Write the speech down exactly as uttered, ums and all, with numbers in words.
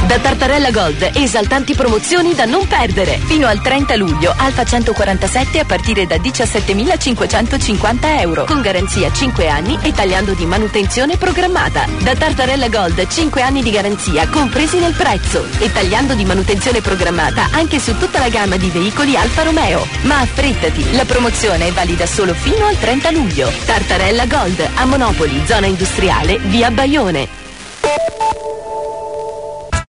Da Tartarella Gold, esaltanti promozioni da non perdere. Fino al trenta luglio, Alfa centoquarantasette a partire da diciassettemilacinquecentocinquanta euro. Con garanzia cinque anni e tagliando di manutenzione programmata. Da Tartarella Gold, cinque anni di garanzia compresi nel prezzo. E tagliando di manutenzione programmata anche su tutta la gamma di veicoli Alfa Romeo. Ma affrettati, la promozione è valida solo fino al trenta luglio. Tartarella Gold, a Monopoli, zona industriale, via Baione.